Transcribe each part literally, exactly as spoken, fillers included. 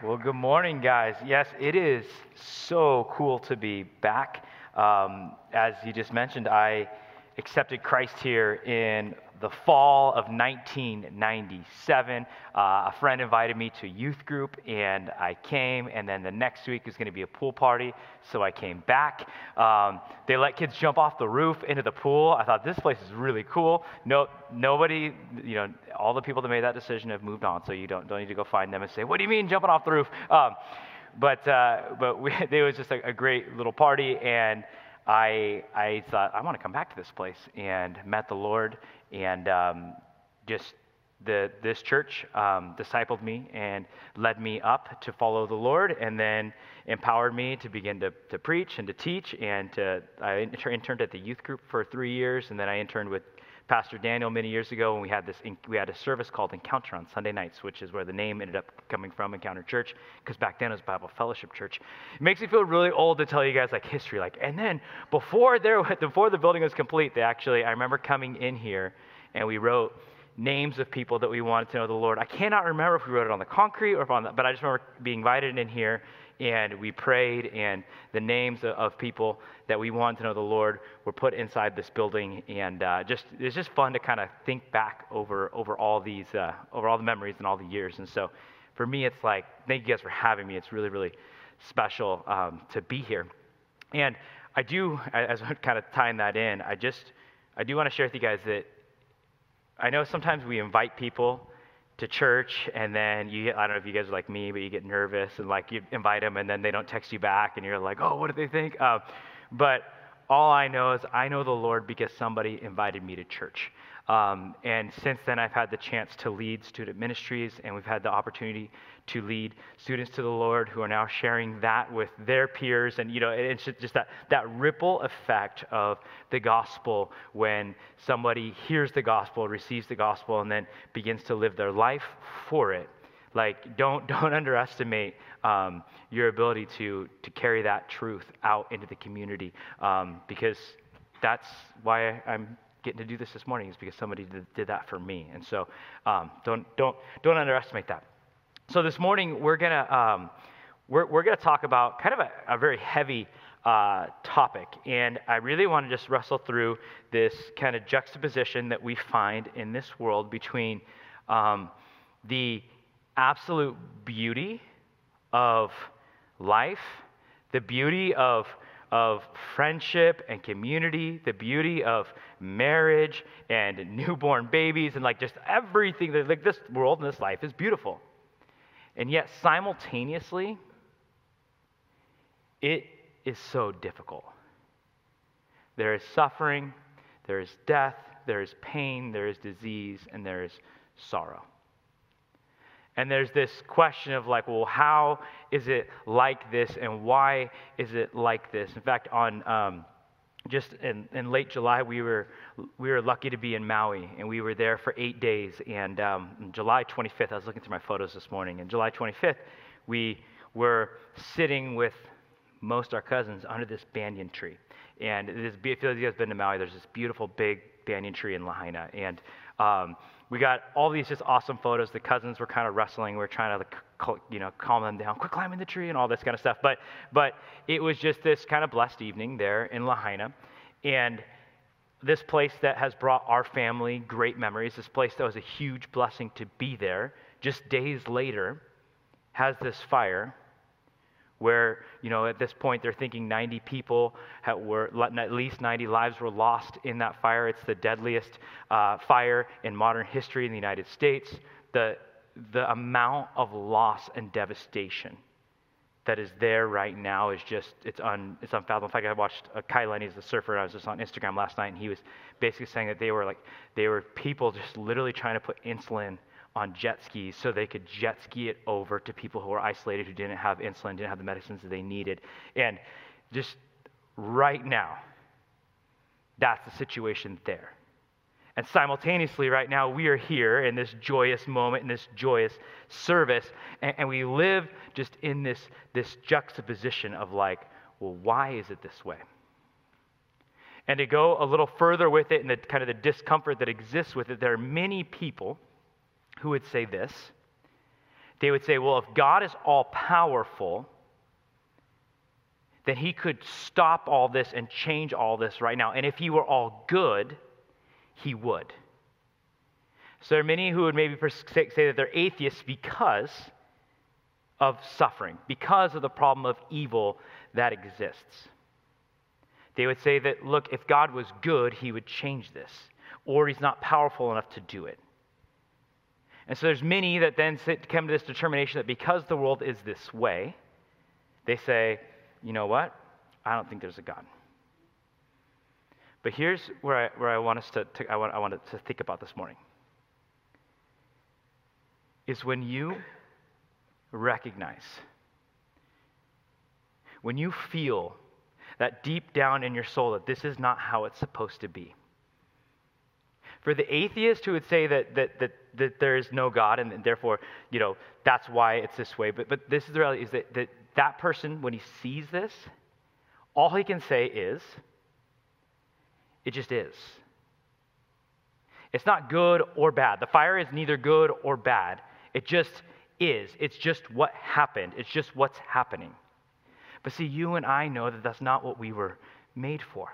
Well, good morning, guys. Yes, it is so cool to be back. Um, as you just mentioned, I accepted Christ here in the fall of nineteen ninety-seven. Uh, a friend invited me to a youth group, and I came, and then the next week was going to be a pool party, so I came back. Um, they let kids jump off the roof into the pool. I thought, this place is really cool. No, nobody, you know, all the people that made that decision have moved on, so you don't, don't need to go find them and say, what do you mean jumping off the roof? Um, but uh, but we, it was just a, a great little party, and I I thought, I want to come back to this place, and met the Lord, and um, just the this church um, discipled me and led me up to follow the Lord, and then empowered me to begin to, to preach and to teach, and to, I inter- interned at the youth group for three years, and then I interned with Pastor Daniel many years ago, and we had this we had a service called Encounter on Sunday nights, which is where the name ended up coming from, Encounter Church, because back then it was Bible Fellowship Church. It makes me feel really old to tell you guys like history, like, and then before there before the building was complete, they actually I remember coming in here and we wrote names of people that we wanted to know the Lord. I cannot remember if we wrote it on the concrete or if on the, but I just remember being invited in here, and we prayed, and the names of, of people that we wanted to know the Lord were put inside this building, and uh, just it's just fun to kind of think back over over all these uh, over all the memories and all the years. And so, for me, it's like, thank you guys for having me. It's really really special um, to be here, and I do, as I'm kind of tying that in, I just I do want to share with you guys that I know sometimes we invite people to church, and then you get, I don't know if you guys are like me, but you get nervous, and like you invite them, and then they don't text you back, and you're like, oh, what do they think? Uh, but all I know is I know the Lord because somebody invited me to church. Um, and since then, I've had the chance to lead student ministries, and we've had the opportunity to lead students to the Lord who are now sharing that with their peers. And, you know, it's just that, that ripple effect of the gospel when somebody hears the gospel, receives the gospel, and then begins to live their life for it. Like, don't don't underestimate um, your ability to to carry that truth out into the community, um, because that's why I'm getting to do this this morning, is because somebody did, did that for me. And so um, don't don't don't underestimate that. So this morning we're gonna um, we're we're gonna talk about kind of a, a very heavy uh, topic, and I really want to just wrestle through this kind of juxtaposition that we find in this world between um, the absolute beauty of life, the beauty of of friendship and community, the beauty of marriage and newborn babies, and like just everything that, like, this world and this life is beautiful. And yet simultaneously, it is so difficult. There is suffering, there is death, there is pain, there is disease, and there is sorrow. And there's this question of like, well, how is it like this, and why is it like this? In fact, on um, just in, in late July, we were we were lucky to be in Maui, and we were there for eight days. And um, on July twenty-fifth, I was looking through my photos this morning, and July twenty-fifth, we were sitting with most of our cousins under this banyan tree. And this, if you guys have been to Maui, there's this beautiful big banyan tree in Lahaina, and um, we got all these just awesome photos. The cousins were kind of wrestling. We were trying to, like, you know, calm them down, quit climbing the tree and all this kind of stuff. But but it was just this kind of blessed evening there in Lahaina. And this place that has brought our family great memories, this place that was a huge blessing to be there, just days later, has this fire where, you know, at this point they're thinking ninety people had, were, at least ninety lives were lost in that fire. It's the deadliest uh, fire in modern history in the United States. The, the amount of loss and devastation that is there right now is just, it's un, it's unfathomable. In fact, I watched uh, Kai Lenny's the surfer, and I was just on Instagram last night, and he was basically saying that they were like, they were people just literally trying to put insulin on jet skis so they could jet ski it over to people who were isolated, who didn't have insulin, didn't have the medicines that they needed. And just right now, that's the situation there. And simultaneously right now, we are here in this joyous moment, in this joyous service, and, and we live just in this, this juxtaposition of like, well, why is it this way? And to go a little further with it and the kind of the discomfort that exists with it, there are many people who would say this, They would say, well, if God is all powerful, then he could stop all this and change all this right now. And if he were all good, he would. So there are many who would maybe say that they're atheists because of suffering, because of the problem of evil that exists. They would say that, look, if God was good, he would change this, or he's not powerful enough to do it. And so there's many that then come to this determination that because the world is this way, they say, you know what? I don't think there's a God. But here's where I, where I want us to, to I want I want to think about this morning. Is when you recognize, when you feel that deep down in your soul that this is not how it's supposed to be. For the atheist who would say that that that, that there is no God and therefore, you know, that's why it's this way. But but this is the reality, is that, that that person, when he sees this, all he can say is, it just is. It's not good or bad. The fire is neither good or bad. It just is. It's just what happened. It's just what's happening. But see, you and I know that that's not what we were made for.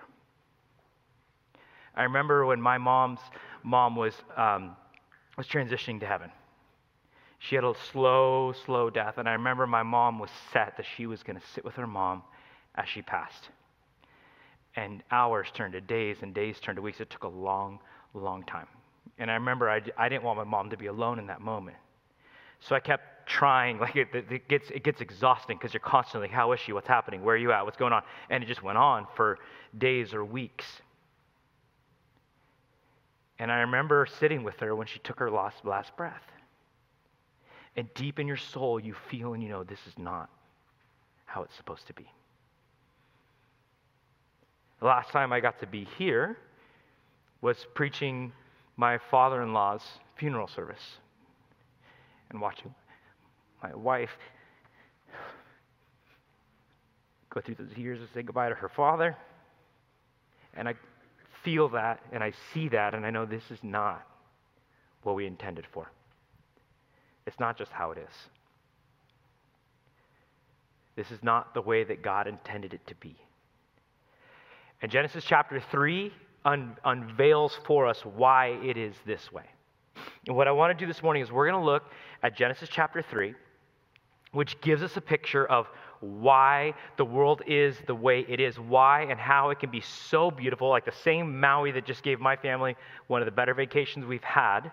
I remember when my mom's mom was um, was transitioning to heaven. She had a slow, slow death, and I remember my mom was set that she was going to sit with her mom as she passed. And hours turned to days, and days turned to weeks. It took a long, long time. And I remember I, I didn't want my mom to be alone in that moment. So I kept trying. Like it, it gets it gets exhausting because you're constantly, how is she? What's happening? Where are you at? What's going on? And it just went on for days or weeks. And I remember sitting with her when she took her last, last breath. And deep in your soul, you feel and you know this is not how it's supposed to be. The last time I got to be here was preaching my father-in-law's funeral service and watching my wife go through those years to say goodbye to her father. And I feel that and I see that and I know this is not what we intended for. It's not just how it is. This is not the way that God intended it to be. And Genesis chapter three un- unveils for us why it is this way. And what I want to do this morning is we're going to look at Genesis chapter three, which gives us a picture of why the world is the way it is, why and how it can be so beautiful, like the same Maui that just gave my family one of the better vacations we've had.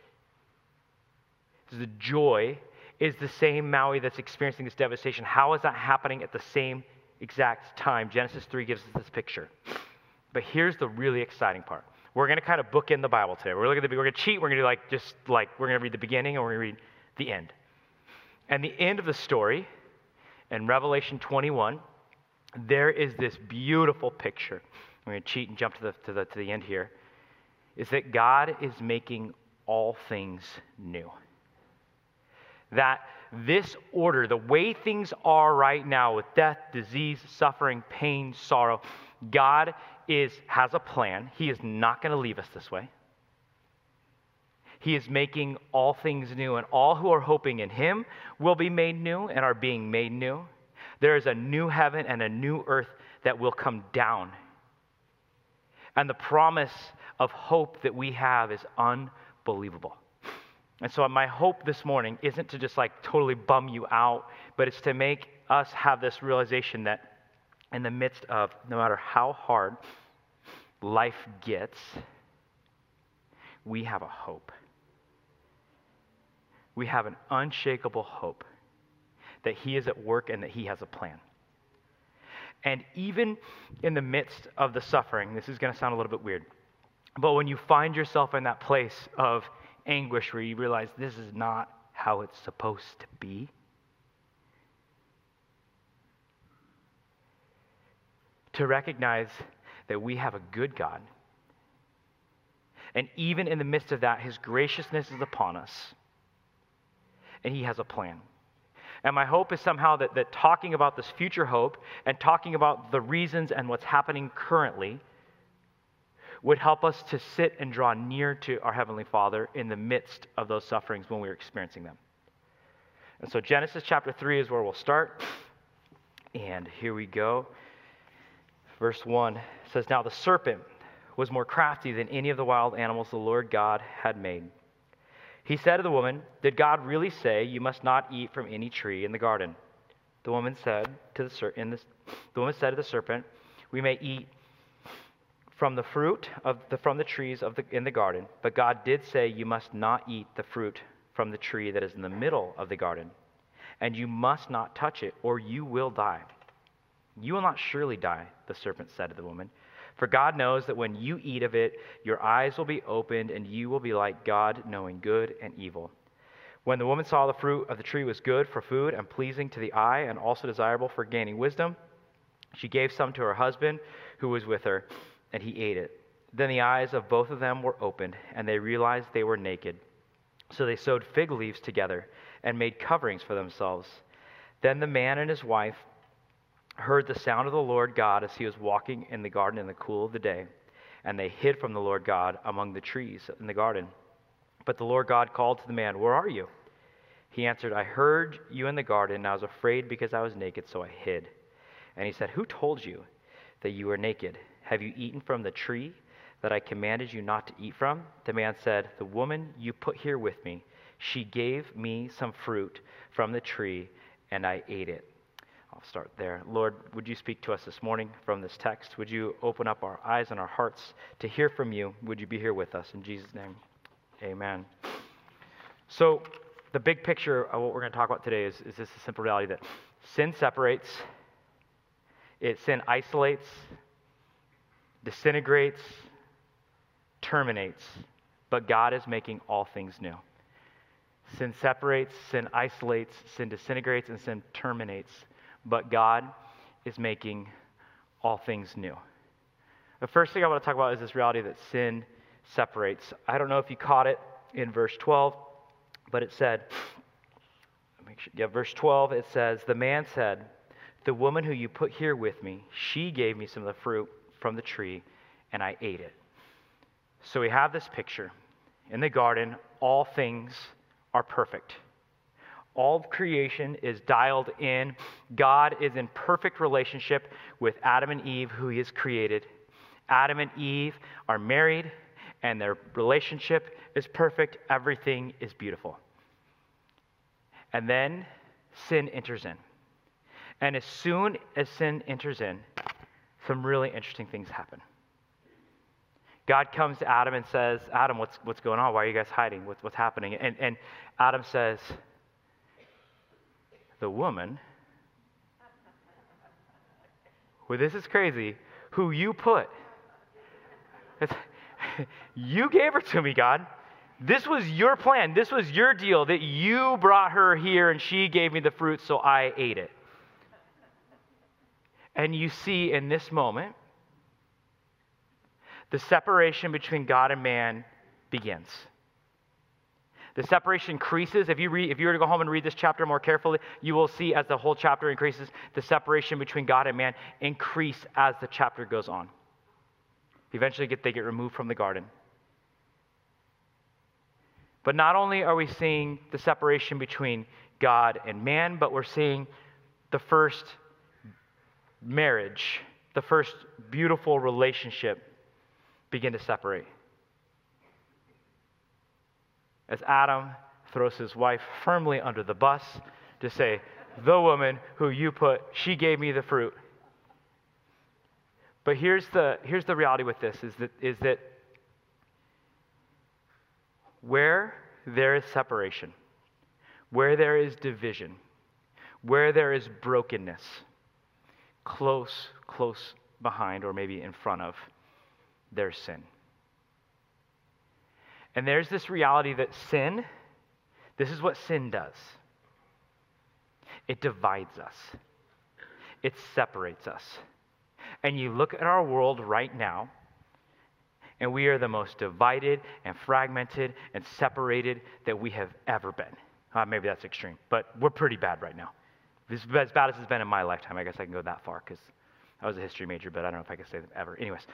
The joy is the same Maui that's experiencing this devastation. How is that happening at the same exact time? Genesis three gives us this picture. But here's the really exciting part. We're going to kind of book in the Bible today. We're looking at the, we're going to cheat. We're going to do like just like we're going to read the beginning and we're going to read the end. And the end of the story in Revelation twenty-one, there is this beautiful picture. We're going to cheat and jump to the to the to the end here. Is that God is making all things new. That this order, the way things are right now with death, disease, suffering, pain, sorrow, God is has a plan. He is not going to leave us this way. He is making all things new, and all who are hoping in him will be made new and are being made new. There is a new heaven and a new earth that will come down. And the promise of hope that we have is unbelievable. And so my hope this morning isn't to just like totally bum you out, but it's to make us have this realization that in the midst of no matter how hard life gets, we have a hope. We have an unshakable hope that he is at work and that he has a plan. And even in the midst of the suffering, this is going to sound a little bit weird, but when you find yourself in that place of anguish where you realize this is not how it's supposed to be, to recognize that we have a good God. And even in the midst of that, his graciousness is upon us. And he has a plan. And my hope is somehow that, that talking about this future hope and talking about the reasons and what's happening currently would help us to sit and draw near to our Heavenly Father in the midst of those sufferings when we're experiencing them. And so Genesis chapter three is where we'll start. And here we go. Verse one says, "Now the serpent was more crafty than any of the wild animals the Lord God had made. He said to the woman, 'Did God really say you must not eat from any tree in the garden?' The woman said to the ser- in this, the woman said to the serpent, 'We may eat from the fruit of the from the trees of the in the garden, but God did say you must not eat the fruit from the tree that is in the middle of the garden, and you must not touch it, or you will die.' 'You will not surely die,' the serpent said to the woman, 'for God knows that when you eat of it, your eyes will be opened, and you will be like God, knowing good and evil.' When the woman saw the fruit of the tree was good for food and pleasing to the eye and also desirable for gaining wisdom, she gave some to her husband who was with her, and he ate it. Then the eyes of both of them were opened, and they realized they were naked. So they sewed fig leaves together and made coverings for themselves. Then the man and his wife heard the sound of the Lord God as he was walking in the garden in the cool of the day, and they hid from the Lord God among the trees in the garden. But the Lord God called to the man, 'Where are you?' He answered, 'I heard you in the garden, and I was afraid because I was naked, so I hid.' And he said, 'Who told you that you were naked? Have you eaten from the tree that I commanded you not to eat from?' The man said, 'The woman you put here with me, she gave me some fruit from the tree, and I ate it.'" I'll start there. Lord, would you speak to us this morning from this text? Would you open up our eyes and our hearts to hear from you? Would you be here with us? In Jesus' name, amen. So the big picture of what we're going to talk about today is, is this simple reality that sin separates, it sin isolates, disintegrates, terminates, but God is making all things new. Sin separates, sin isolates, sin disintegrates, and sin terminates, but God is making all things new. The first thing I want to talk about is this reality that sin separates. I don't know if you caught it in verse twelve, but it said, make sure, yeah, verse twelve, it says, "The man said, 'The woman who you put here with me, she gave me some of the fruit from the tree, and I ate it.'" So we have this picture. In the garden, all things are perfect. All of creation is dialed in. God is in perfect relationship with Adam and Eve, who he has created. Adam and Eve are married, and their relationship is perfect. Everything is beautiful. And then sin enters in. And as soon as sin enters in, some really interesting things happen. God comes to Adam and says, "Adam, what's what's going on? Why are you guys hiding? What's what's happening?" And and Adam says, "The woman," well, this is crazy, "who you put. It's, you gave her to me, God. This was your plan. This was your deal, that you brought her here and she gave me the fruit, so I ate it." And you see in this moment, the separation between God and man begins. The separation increases. If you read, if you were to go home and read this chapter more carefully, you will see as the whole chapter increases, the separation between God and man increase as the chapter goes on. Eventually get, they get removed from the garden. But not only are we seeing the separation between God and man, but we're seeing the first marriage, the first beautiful relationship begin to separate. As Adam throws his wife firmly under the bus to say, "The woman who you put, she gave me the fruit." But here's the here's the reality with this is that is that where there is separation, where there is division, where there is brokenness, close, close behind, or maybe in front of, there's sin. And there's this reality that sin, this is what sin does. It divides us. It separates us. And you look at our world right now, and we are the most divided and fragmented and separated that we have ever been. Uh, maybe that's extreme, but we're pretty bad right now. This is as bad as it's been in my lifetime. I guess I can go that far because I was a history major, but I don't know if I can say that ever. Anyways.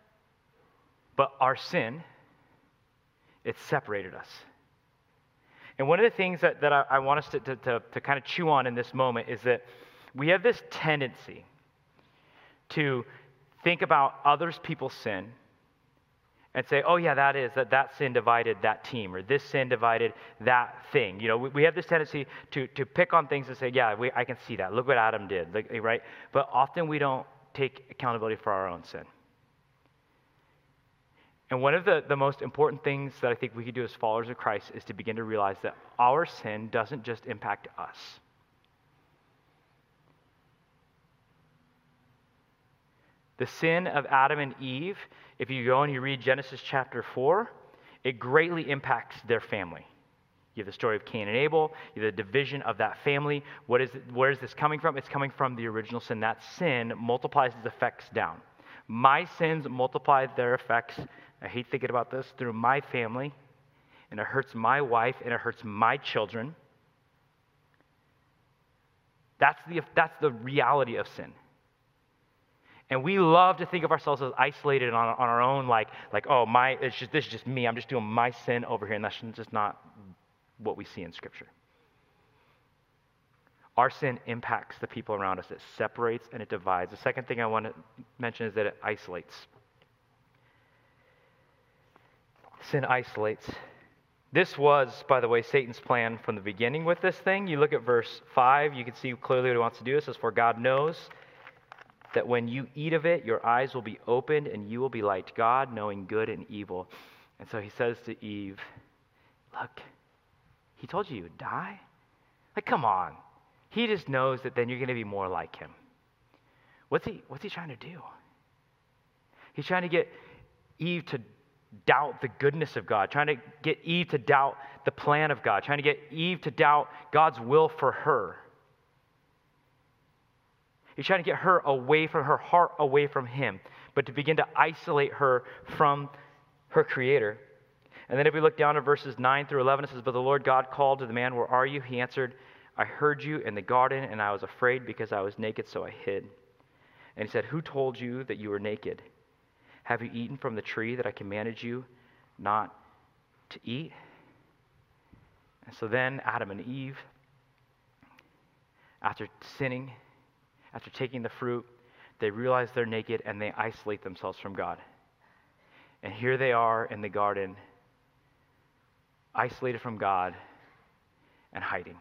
But our sin, it separated us. And one of the things that, that I, I want us to, to, to, to kind of chew on in this moment is that we have this tendency to think about others people's sin and say, oh yeah, that is, that that sin divided that team, or this sin divided that thing. You know, we, we have this tendency to, to pick on things and say, yeah, we, I can see that. Look what Adam did, like, right? But often we don't take accountability for our own sin. And one of the, the most important things that I think we can do as followers of Christ is to begin to realize that our sin doesn't just impact us. The sin of Adam and Eve, if you go and you read Genesis chapter four, it greatly impacts their family. You have the story of Cain and Abel, you have the division of that family. What is it, where is this coming from? It's coming from the original sin. That sin multiplies its effects down. My sins multiply their effects, I hate thinking about this, through my family, and it hurts my wife, and it hurts my children. That's the, that's the reality of sin. And we love to think of ourselves as isolated on, on our own, like, like, oh, my, it's just, this is just me. I'm just doing my sin over here, and that's just not what we see in Scripture. Our sin impacts the people around us. It separates and it divides. The second thing I want to mention is that it isolates. Sin isolates. This was, by the way, Satan's plan from the beginning with this thing. You look at verse five, you can see clearly what he wants to do. It says, for God knows that when you eat of it, your eyes will be opened and you will be like God, knowing good and evil. And so he says to Eve, look, he told you you would die? Like, come on. He just knows that then you're going to be more like him. What's he, what's he trying to do? He's trying to get Eve to doubt the goodness of God, trying to get Eve to doubt the plan of God, trying to get Eve to doubt God's will for her. He's trying to get her away from her heart, away from him, but to begin to isolate her from her Creator. And then if we look down at verses nine through eleven, it says, but the Lord God called to the man, where are you? He answered, I heard you in the garden, and I was afraid because I was naked, so I hid. And he said, who told you that you were naked? Have you eaten from the tree that I commanded you not to eat? And so then Adam and Eve, after sinning, after taking the fruit, they realize they're naked and they isolate themselves from God. And here they are in the garden, isolated from God and hiding.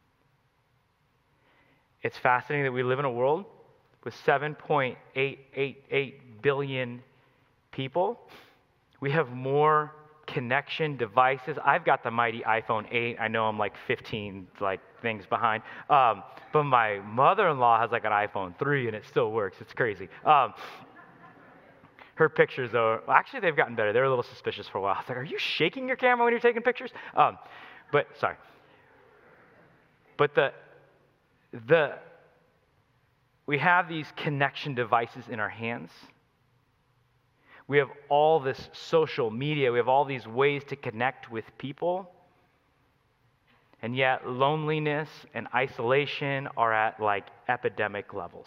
It's fascinating that we live in a world with seven point eight eight eight billion people. We have more connection devices. I've got the mighty iPhone eight. I know I'm like fifteen like things behind. Um, but my mother-in-law has like an iPhone three and it still works. It's crazy. Um, her pictures, though, well, actually they've gotten better. They were a little suspicious for a while. I was like, are you shaking your camera when you're taking pictures? Um, but, sorry. But the, the, we have these connection devices in our hands. We have all this social media. We have all these ways to connect with people. And yet loneliness and isolation are at like epidemic levels.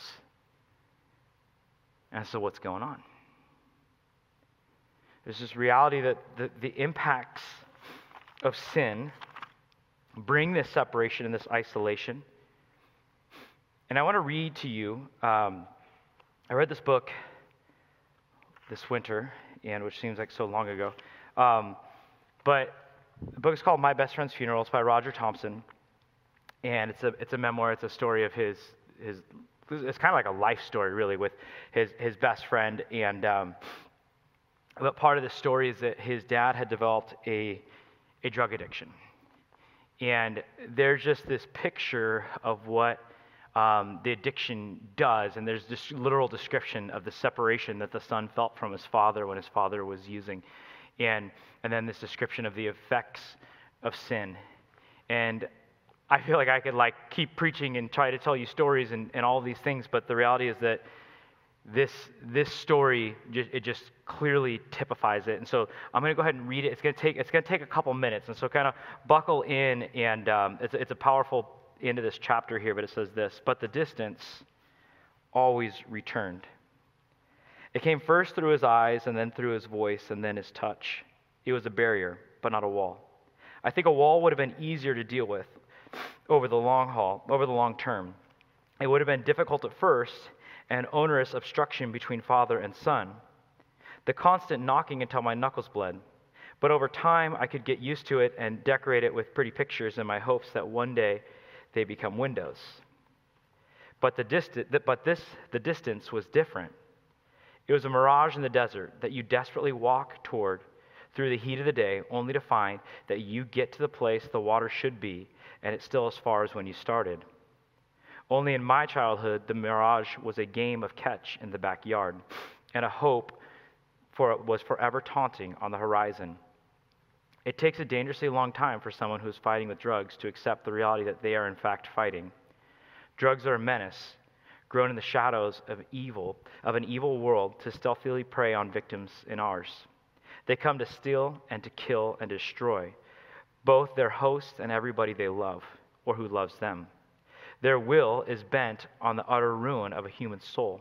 And so what's going on? There's this reality that the, the impacts of sin bring this separation and this isolation. And I want to read to you, um, I read this book this winter, and which seems like so long ago. Um, but the book is called My Best Friend's Funeral. It's by Roger Thompson, and it's a it's a memoir. It's a story of his his. It's kind of like a life story, really, with his his best friend. And um, but part of the story is that his dad had developed a a drug addiction, and there's just this picture of what Um, the addiction does, and there's this literal description of the separation that the son felt from his father when his father was using, and and then this description of the effects of sin. And I feel like I could like keep preaching and try to tell you stories and, and all these things, but the reality is that this this story just, it just clearly typifies it. And so I'm going to go ahead and read it. It's going to take it's going to take a couple minutes, and so kind of buckle in, and um, it's it's a powerful into this chapter here, but it says this, but the distance always returned. It came first through his eyes, and then through his voice, and then his touch. It was a barrier, but not a wall. I think a wall would have been easier to deal with over the long haul, over the long term. It would have been difficult at first, an onerous obstruction between father and son, the constant knocking until my knuckles bled. But over time, I could get used to it and decorate it with pretty pictures in my hopes that one day they become windows. But the distant, but this, the distance was different. It was a mirage in the desert that you desperately walk toward through the heat of the day, only to find that you get to the place the water should be, and it's still as far as when you started. Only in my childhood, the mirage was a game of catch in the backyard, and a hope for it was forever taunting on the horizon. It takes a dangerously long time for someone who's fighting with drugs to accept the reality that they are in fact fighting. Drugs are a menace, grown in the shadows of evil, of an evil world to stealthily prey on victims in ours. They come to steal and to kill and destroy, both their hosts and everybody they love, or who loves them. Their will is bent on the utter ruin of a human soul.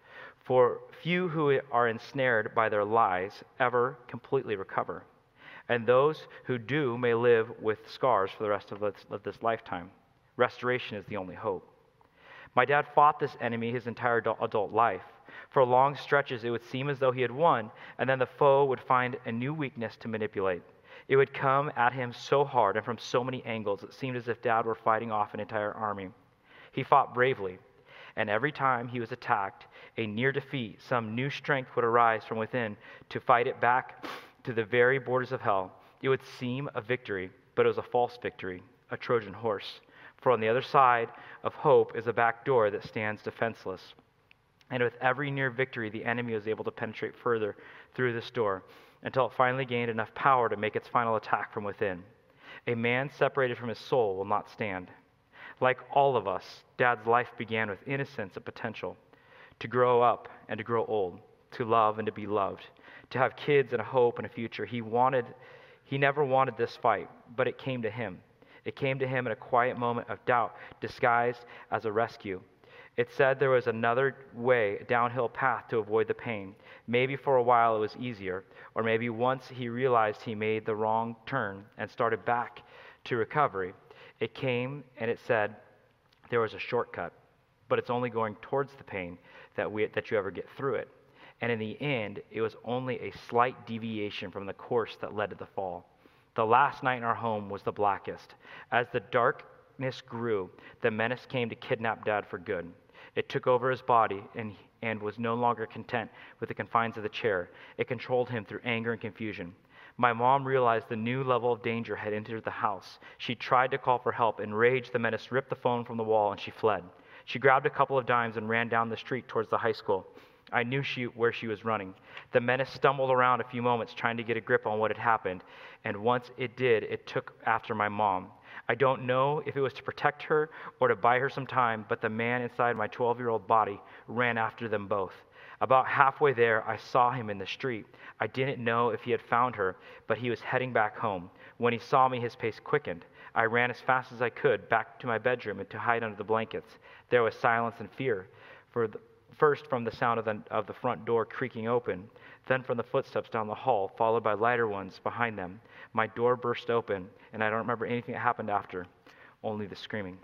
For few who are ensnared by their lies ever completely recover, and those who do may live with scars for the rest of this, of this lifetime. Restoration is the only hope. My dad fought this enemy his entire adult life. For long stretches, it would seem as though he had won, and then the foe would find a new weakness to manipulate. It would come at him so hard and from so many angles, it seemed as if Dad were fighting off an entire army. He fought bravely, and every time he was attacked, a near defeat, some new strength would arise from within to fight it back to the very borders of hell. It would seem a victory, but it was a false victory, a Trojan horse. For on the other side of hope is a back door that stands defenseless. And with every near victory, the enemy was able to penetrate further through this door until it finally gained enough power to make its final attack from within. A man separated from his soul will not stand. Like all of us, Dad's life began with innocence and potential, to grow up and to grow old, to love and to be loved, to have kids and a hope and a future. He wanted, he never wanted this fight, but it came to him. It came to him in a quiet moment of doubt, disguised as a rescue. It said there was another way, a downhill path to avoid the pain. Maybe for a while it was easier, or maybe once he realized he made the wrong turn and started back to recovery, it came and it said there was a shortcut, but it's only going towards the pain that we that you ever get through it. And in the end, it was only a slight deviation from the course that led to the fall. The last night in our home was the blackest. As the darkness grew, the menace came to kidnap Dad for good. It took over his body and, and was no longer content with the confines of the chair. It controlled him through anger and confusion. My mom realized the new level of danger had entered the house. She tried to call for help. Enraged, the menace ripped the phone from the wall and she fled. She grabbed a couple of dimes and ran down the street towards the high school. I knew she, where she was running. The menace stumbled around a few moments trying to get a grip on what had happened, and once it did, it took after my mom. I don't know if it was to protect her or to buy her some time, but the man inside my twelve-year-old body ran after them both. About halfway there, I saw him in the street. I didn't know if he had found her, but he was heading back home. When he saw me, his pace quickened. I ran as fast as I could back to my bedroom and to hide under the blankets. There was silence and fear. For the First from the sound of the, of the front door creaking open, then from the footsteps down the hall, followed by lighter ones behind them. My door burst open, and I don't remember anything that happened after, only the screaming.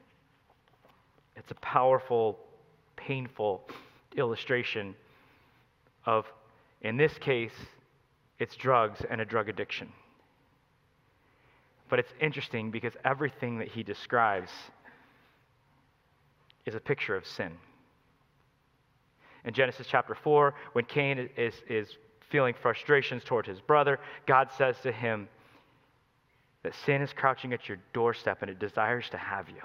It's a powerful, painful illustration of, in this case, it's drugs and a drug addiction. But it's interesting because everything that he describes is a picture of sin. In Genesis chapter four, when Cain is, is feeling frustrations toward his brother, God says to him that sin is crouching at your doorstep and it desires to have you.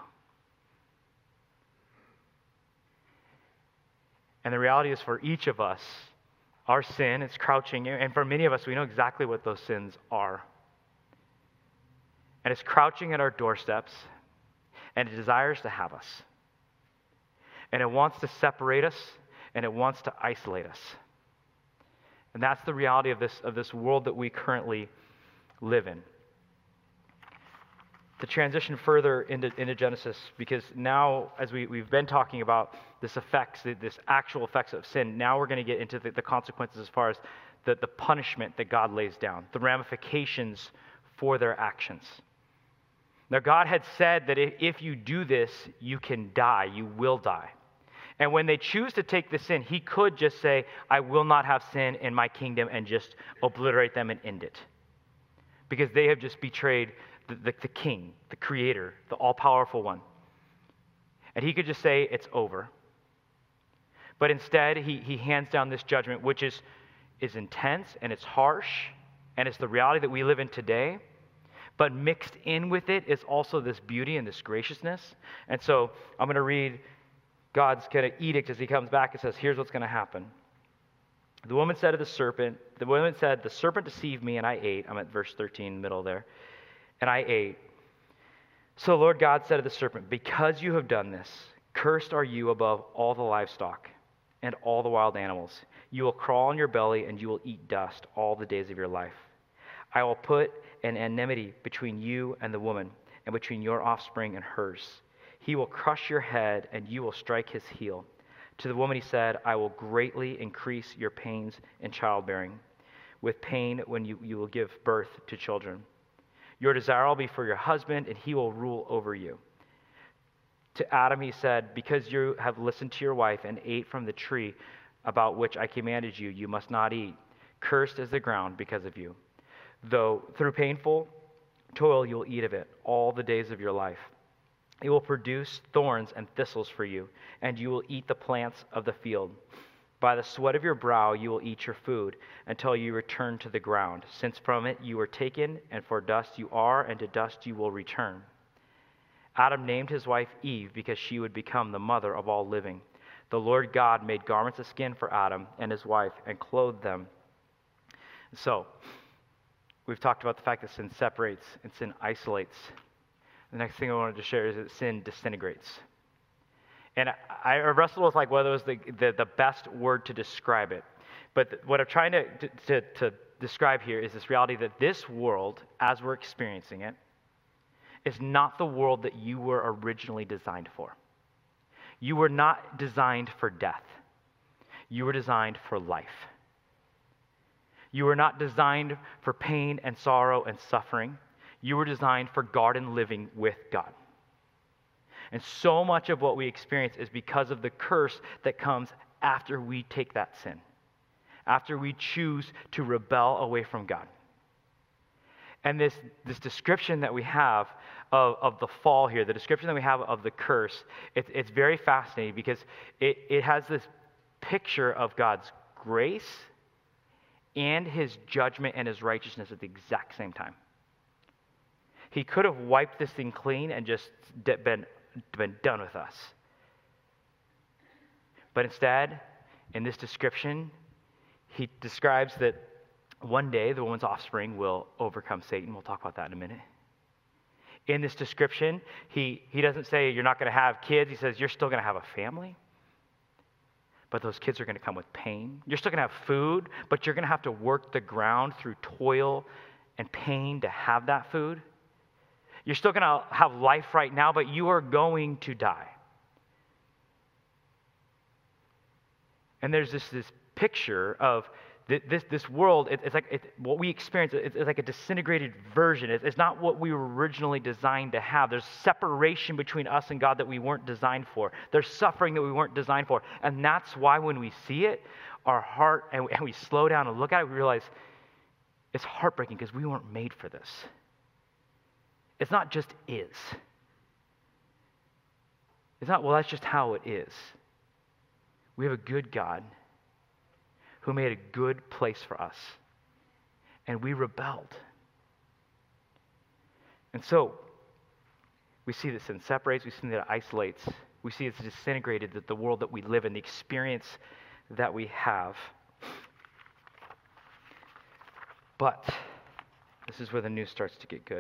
And the reality is for each of us, our sin is crouching, and for many of us, we know exactly what those sins are. And it's crouching at our doorsteps, and it desires to have us. And it wants to separate us, and it wants to isolate us. And that's the reality of this, of this world that we currently live in. To transition further into, into Genesis, because now, as we, we've been talking about this effects, this actual effects of sin, now we're going to get into the, the consequences as far as the, the punishment that God lays down, the ramifications for their actions. Now, God had said that if, if you do this, you can die, you will die. And when they choose to take the sin, he could just say, I will not have sin in my kingdom, and just obliterate them and end it. Because they have just betrayed the, the, the king, the creator, the all-powerful one. And he could just say, it's over. But instead, he, he hands down this judgment, which is, is intense, and it's harsh, and it's the reality that we live in today. But mixed in with it is also this beauty and this graciousness. And so I'm going to read God's kind of edict as he comes back. It says, here's what's going to happen. The woman said to the serpent, the woman said, the serpent deceived me and I ate. I'm at verse thirteen, middle there. And I ate. So the Lord God said to the serpent, because you have done this, cursed are you above all the livestock and all the wild animals. You will crawl on your belly and you will eat dust all the days of your life. I will put an enmity between you and the woman, and between your offspring and hers. He will crush your head, and you will strike his heel. To the woman he said, I will greatly increase your pains in childbearing, with pain when you, you will give birth to children. Your desire will be for your husband, and he will rule over you. To Adam he said, because you have listened to your wife and ate from the tree about which I commanded you, you must not eat. Cursed is the ground because of you. Though through painful toil you will eat of it all the days of your life. It will produce thorns and thistles for you, and you will eat the plants of the field. By the sweat of your brow you will eat your food until you return to the ground, since from it you were taken, and for dust you are, and to dust you will return. Adam named his wife Eve because she would become the mother of all living. The Lord God made garments of skin for Adam and his wife and clothed them. So, we've talked about the fact that sin separates and sin isolates. The next thing I wanted to share is that sin disintegrates. And I, I wrestled with like whether it was the, the, the best word to describe it. But th- what I'm trying to, to, to describe here is this reality that this world, as we're experiencing it, is not the world that you were originally designed for. You were not designed for death. You were designed for life. You were not designed for pain and sorrow and suffering. You were designed for garden living with God. And so much of what we experience is because of the curse that comes after we take that sin, after we choose to rebel away from God. And this, this description that we have of, of the fall here, the description that we have of the curse, it, it's very fascinating because it, it has this picture of God's grace and his judgment and his righteousness at the exact same time. He could have wiped this thing clean and just been, been done with us. But instead, in this description, he describes that one day the woman's offspring will overcome Satan. We'll talk about that in a minute. In this description, he, he doesn't say you're not going to have kids. He says you're still going to have a family. But those kids are going to come with pain. You're still going to have food, but you're going to have to work the ground through toil and pain to have that food. You're still going to have life right now, but you are going to die. And there's this, this picture of this, this world. It, it's like it, what we experience, it's, it's like a disintegrated version. It's, it's not what we were originally designed to have. There's separation between us and God that we weren't designed for. There's suffering that we weren't designed for. And that's why when we see it, our heart, and we, and we slow down and look at it, we realize it's heartbreaking because we weren't made for this. It's not just is. It's not, well, that's just how it is. We have a good God who made a good place for us. And we rebelled. And so, we see that sin separates, we see that it isolates, we see it's disintegrated, that the world that we live in, the experience that we have. But, this is where the news starts to get good.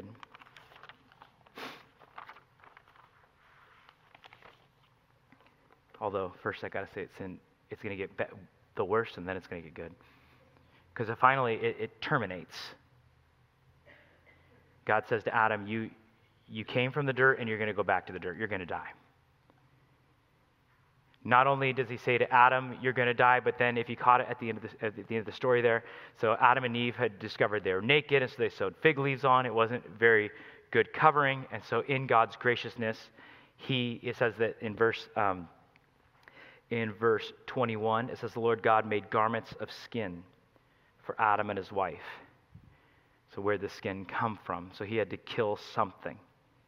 Although, first I got to say it's in, it's going to get be- the worst, and then it's going to get good. Because it finally, it, it terminates. God says to Adam, you, you came from the dirt, and you're going to go back to the dirt. You're going to die. Not only does he say to Adam, you're going to die, but then if you caught it at the end of the, at the end of the story there, so Adam and Eve had discovered they were naked, and so they sewed fig leaves on. It wasn't very good covering. And so in God's graciousness, he, it says that in verse, um, in verse twenty-one, it says the Lord God made garments of skin for Adam and his wife. So where did the skin come from? So he had to kill something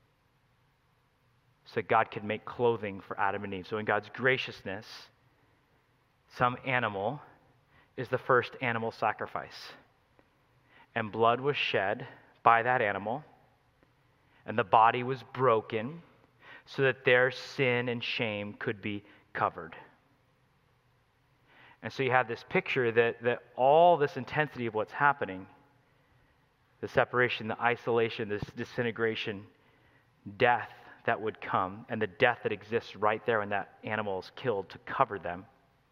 so God could make clothing for Adam and Eve. So in God's graciousness, some animal is the first animal sacrifice. And blood was shed by that animal, and the body was broken so that their sin and shame could be covered. And so you have this picture that, that all this intensity of what's happening, the separation, the isolation, this disintegration, death that would come, and the death that exists right there when that animal is killed to cover them.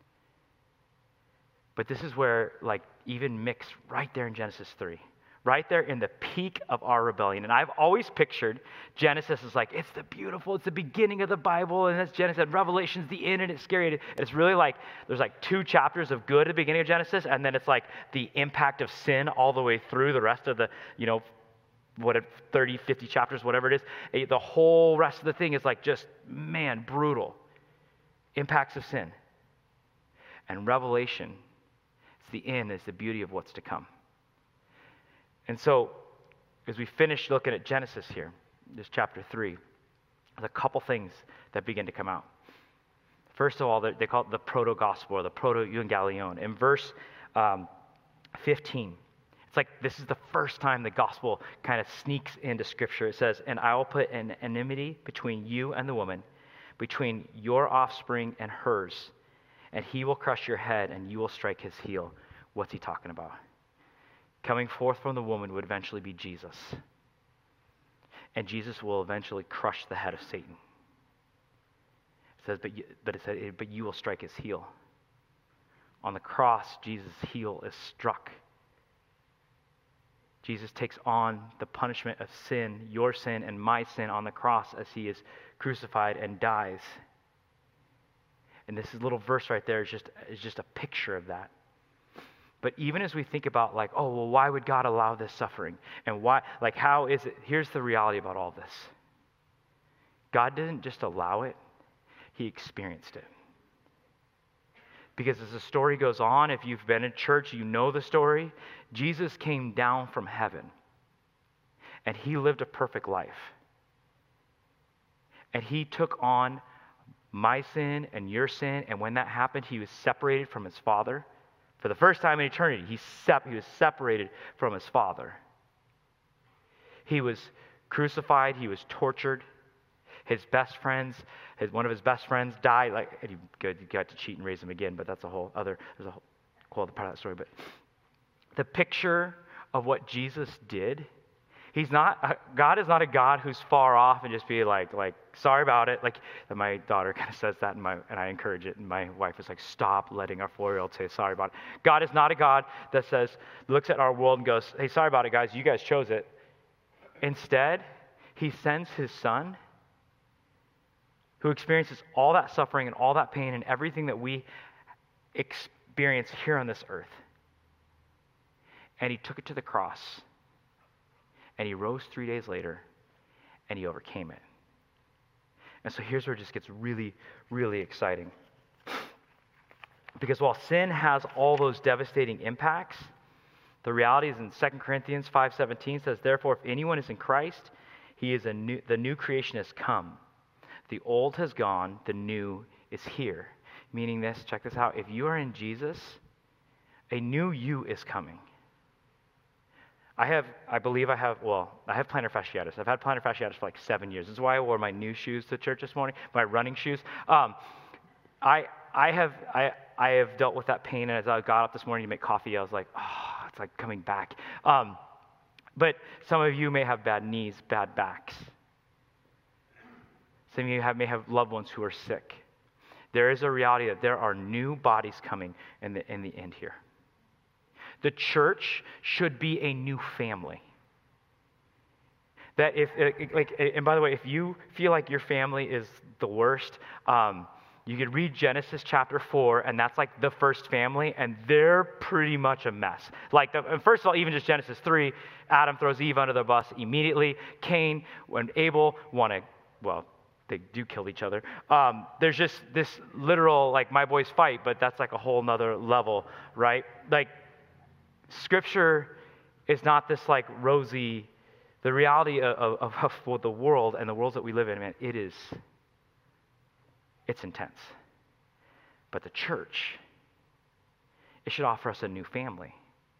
But this is where, like, even mixed right there in Genesis three, right there in the peak of our rebellion. And I've always pictured Genesis as like, it's the beautiful, it's the beginning of the Bible, and that's Genesis, and Revelation's the end, and it's scary. And it's really like, there's like two chapters of good at the beginning of Genesis, and then it's like the impact of sin all the way through the rest of the, you know, what, thirty, fifty chapters, whatever it is. The whole rest of the thing is like just, man, brutal. Impacts of sin. And Revelation, it's the end, it's the beauty of what's to come. And so, as we finish looking at Genesis here, this chapter three, there's a couple things that begin to come out. First of all, they call it the proto-gospel, or the proto-evangelion. In verse um, fifteen, it's like this is the first time the gospel kind of sneaks into Scripture. It says, and I will put an enmity between you and the woman, between your offspring and hers, and he will crush your head, and you will strike his heel. What's he talking about? Coming forth from the woman would eventually be Jesus. And Jesus will eventually crush the head of Satan. It says, but you, but it said, but you will strike his heel. On the cross, Jesus' heel is struck. Jesus takes on the punishment of sin, your sin and my sin, on the cross as he is crucified and dies. And this little verse right there is just, is just a picture of that. But even as we think about like, oh, well, why would God allow this suffering? And why, like, how is it? Here's the reality about all this. God didn't just allow it, he experienced it. Because as the story goes on, if you've been in church, you know the story. Jesus came down from heaven, and he lived a perfect life. And he took on my sin and your sin, and when that happened, he was separated from his Father. For the first time in eternity, he, sep- he was separated from his Father. He was crucified, he was tortured. His best friends, his, one of his best friends died. Like, and he got to cheat and raise him again, but that's a whole other, there's a whole cool other part of that story. But the picture of what Jesus did, he's not, God is not a God who's far off and just be like, like, sorry about it. Like, and my daughter kind of says that, and, my, and I encourage it. And my wife is like, stop letting our four-year-old say sorry about it. God is not a God that says, looks at our world and goes, hey, sorry about it, guys. You guys chose it. Instead, he sends his son, who experiences all that suffering and all that pain and everything that we experience here on this earth. And he took it to the cross. And he rose three days later, and he overcame it. And so here's where it just gets really, really exciting. Because while sin has all those devastating impacts, the reality is in Second Corinthians five seventeen says, therefore, if anyone is in Christ, he is a new, the new creation has come. The old has gone, the new is here. Meaning this, check this out. If you are in Jesus, a new you is coming. I have, I believe I have, well, I have plantar fasciitis. I've had plantar fasciitis for like seven years. This is why I wore my new shoes to church this morning, my running shoes. Um, I, I have, I, I have dealt with that pain, and as I got up this morning to make coffee, I was like, oh, it's like coming back. Um, but some of you may have bad knees, bad backs. Some of you have, may have loved ones who are sick. There is a reality that there are new bodies coming in the, in the end here. The church should be a new family. That if, like, and by the way, if you feel like your family is the worst, um, You could read Genesis chapter four, and that's like the first family, and they're pretty much a mess. Like, the, and first of all, even just Genesis three, Adam throws Eve under the bus immediately. Cain and Abel want to, well, they do kill each other. Um, there's just this literal, like, my boys fight, but that's like a whole nother level, right? Like, Scripture is not this like rosy, the reality of, of, of the world and the worlds that we live in, man, it is, it's intense. But the church, it should offer us a new family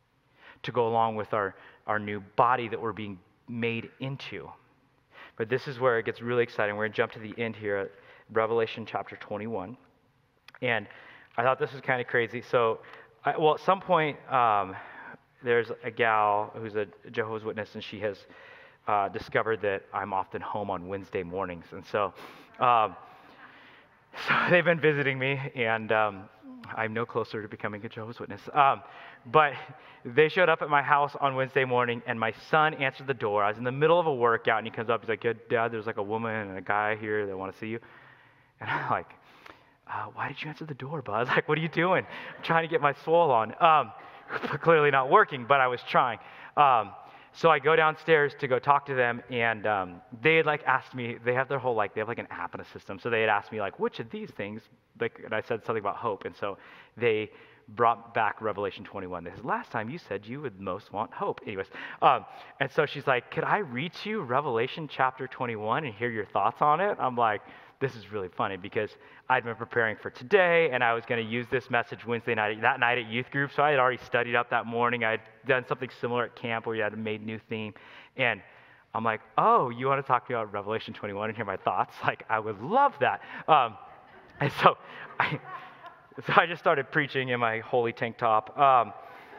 to go along with our, our new body that we're being made into. But this is where it gets really exciting. We're going to jump to the end here at Revelation chapter twenty-one. And I thought this was kind of crazy. So, I, well, at some point, um, there's a gal who's a Jehovah's Witness, and she has uh, discovered that I'm often home on Wednesday mornings. And so, um, so they've been visiting me, and um, I'm no closer to becoming a Jehovah's Witness. Um, but they showed up at my house on Wednesday morning, and my son answered the door. I was in the middle of a workout, and he comes up. He's like, "Yeah, Dad, there's like a woman and a guy here that want to see you." And I'm like, uh, "Why did you answer the door, bud? Like, what are you doing?" I'm trying to get my soul on. Um, clearly not working, but I was trying. Um, so I go downstairs to go talk to them, and um, they had like asked me, they have their whole, like, they have like an app and a system. So they had asked me like, which of these things, like, and I said something about hope. And so they brought back Revelation twenty-one. They said, "Last time you said you would most want hope." Anyways, um, and so she's like, "Could I read to you Revelation chapter twenty-one and hear your thoughts on it?" I'm like, this is really funny because I'd been preparing for today, and I was going to use this message Wednesday night, that night at youth group. So I had already studied up that morning. I had done something similar at camp where we had made a new theme. And I'm like, "Oh, you want to talk to me about Revelation twenty-one and hear my thoughts?" Like, I would love that. Um, and so I, so I just started preaching in my holy tank top. Um,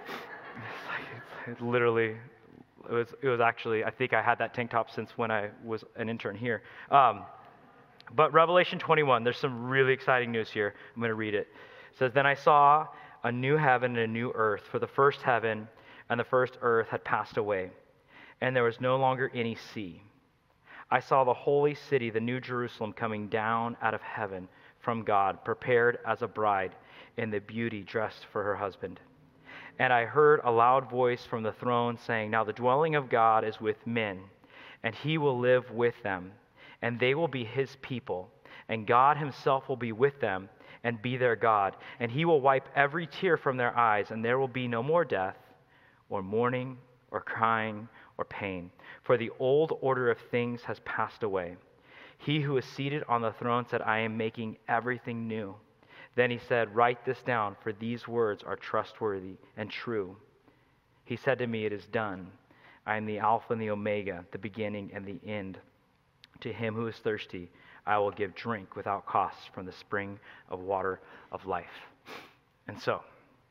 it's like, it's literally, it was, it was actually, I think I had that tank top since when I was an intern here. Um, But Revelation twenty-one, there's some really exciting news here. I'm going to read it. It says, "Then I saw a new heaven and a new earth, for the first heaven and the first earth had passed away, and there was no longer any sea. I saw the holy city, the new Jerusalem, coming down out of heaven from God, prepared as a bride in the beauty dressed for her husband. And I heard a loud voice from the throne saying, 'Now the dwelling of God is with men, and he will live with them. And they will be his people, and God himself will be with them and be their God. And he will wipe every tear from their eyes, and there will be no more death, or mourning, or crying, or pain. For the old order of things has passed away.' He who is seated on the throne said, 'I am making everything new.' Then he said, 'Write this down, for these words are trustworthy and true.' He said to me, 'It is done. I am the Alpha and the Omega, the beginning and the end. To him who is thirsty, I will give drink without cost from the spring of water of life.'" And so,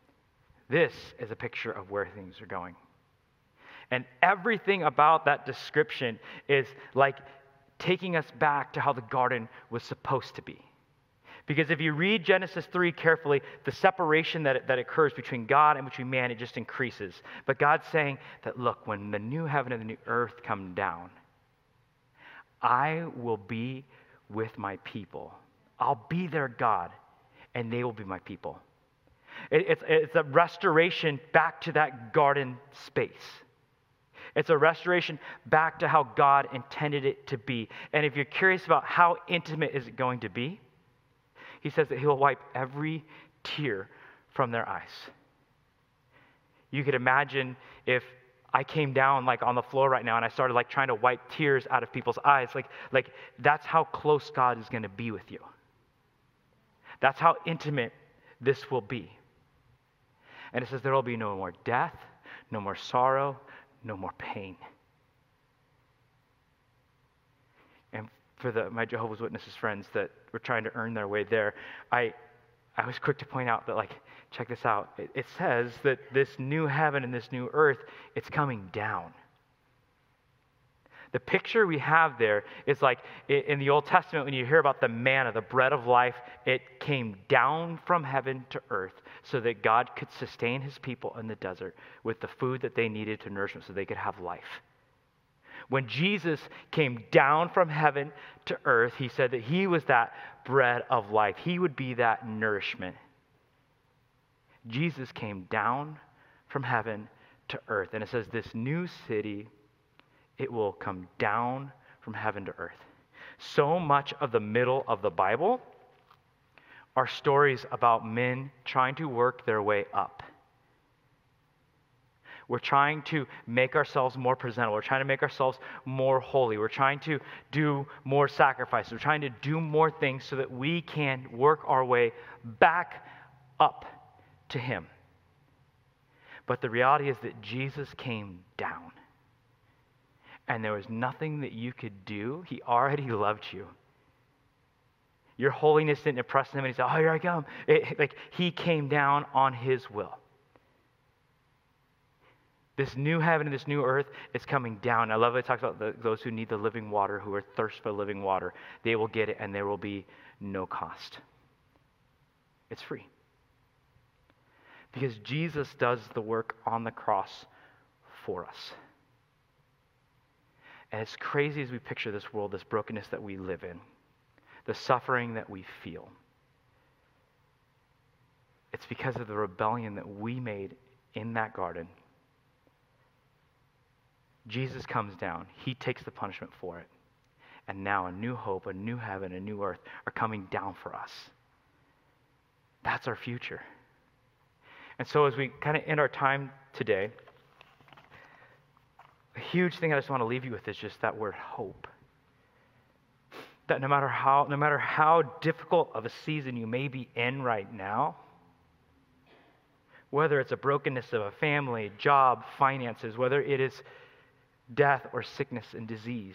this is a picture of where things are going. And everything about that description is like taking us back to how the garden was supposed to be. Because if you read Genesis three carefully, the separation that, that occurs between God and between man, it just increases. But God's saying that, look, when the new heaven and the new earth come down, I will be with my people. I'll be their God, and they will be my people. It, it's, it's a restoration back to that garden space. It's a restoration back to how God intended it to be. And if you're curious about how intimate is it going to be, he says that he'll wipe every tear from their eyes. You could imagine if I came down like on the floor right now and I started like trying to wipe tears out of people's eyes. Like, like that's how close God is going to be with you. That's how intimate this will be. And it says there will be no more death, no more sorrow, no more pain. And for the, my Jehovah's Witnesses friends that were trying to earn their way there, I I was quick to point out that, like, check this out. It, it says that this new heaven and this new earth, it's coming down. The picture we have there is like in the Old Testament when you hear about the manna, the bread of life, it came down from heaven to earth so that God could sustain his people in the desert with the food that they needed to nourish them so they could have life. When Jesus came down from heaven to earth, he said that he was that bread of life. He would be that nourishment. Jesus came down from heaven to earth. And it says this new city, it will come down from heaven to earth. So much of the middle of the Bible are stories about men trying to work their way up. We're trying to make ourselves more presentable. We're trying to make ourselves more holy. We're trying to do more sacrifices. We're trying to do more things so that we can work our way back up to him. But the reality is that Jesus came down. And there was nothing that you could do. He already loved you. Your holiness didn't impress him, and he said, oh, here I come. It, like, he came down on his will. This new heaven and this new earth is coming down. I love it. It talks about the, those who need the living water, who are thirsty for living water. They will get it, and there will be no cost. It's free. Because Jesus does the work on the cross for us. And as crazy as we picture this world, this brokenness that we live in, the suffering that we feel, it's because of the rebellion that we made in that garden. Jesus comes down. He takes the punishment for it. And now a new hope, a new heaven, a new earth are coming down for us. That's our future. And so as we kind of end our time today, a huge thing I just want to leave you with is just that word hope. That no matter how, no matter how difficult of a season you may be in right now, whether it's a brokenness of a family, job, finances, whether it is death or sickness and disease,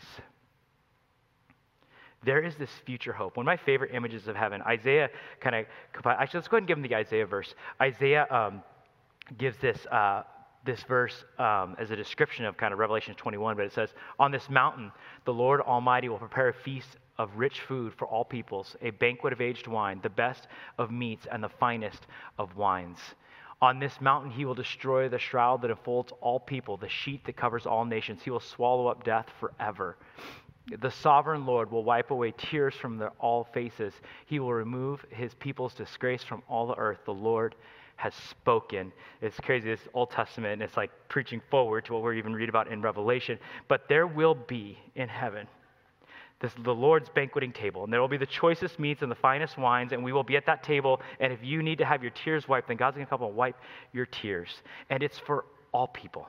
there is this future hope. One of my favorite images of heaven, Isaiah kind of, actually let's go ahead and give him the Isaiah verse. Isaiah um, gives this uh, this verse um, as a description of kind of Revelation twenty-one, but it says, on this mountain, the Lord Almighty will prepare a feast of rich food for all peoples, a banquet of aged wine, the best of meats and the finest of wines. On this mountain he will destroy the shroud that enfolds all people, the sheet that covers all nations. He will swallow up death forever. The sovereign Lord will wipe away tears from their all faces. He will remove his people's disgrace from all the earth. The Lord has spoken. It's crazy, this Old Testament, and it's like preaching forward to what we even read about in Revelation. But there will be in heaven this the Lord's banqueting table, and there will be the choicest meats and the finest wines, and we will be at that table, and if you need to have your tears wiped, then God's going to come and wipe your tears. And it's for all people.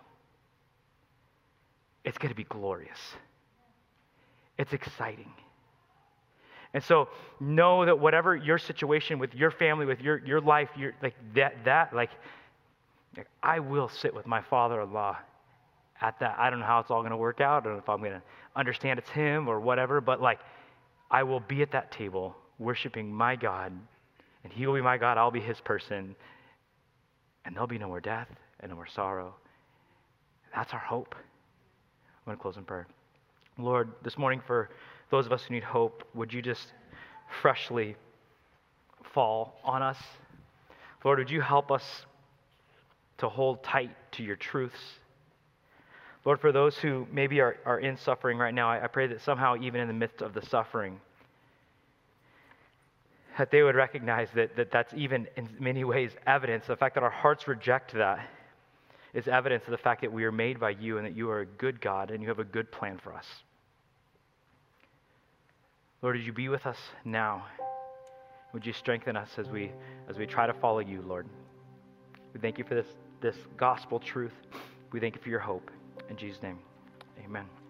It's going to be glorious. It's exciting. And so know that whatever your situation with your family, with your, your life, your, like that, that like, like, I will sit with my father-in-law at that. I don't know how it's all going to work out. I don't know if I'm going to understand it's him or whatever, but like, I will be at that table worshiping my God, and he will be my God, I'll be his person, and there'll be no more death and no more sorrow. That's our hope. I'm going to close in prayer. Lord, this morning for those of us who need hope, would you just freshly fall on us? Lord, would you help us to hold tight to your truths? Lord, for those who maybe are, are in suffering right now, I, I pray that somehow, even in the midst of the suffering, that they would recognize that, that that's even in many ways evidence. The fact that our hearts reject that is evidence of the fact that we are made by you and that you are a good God and you have a good plan for us. Lord, would you be with us now? Would you strengthen us as we as we try to follow you, Lord? We thank you for this, this gospel truth. We thank you for your hope. In Jesus' name, amen.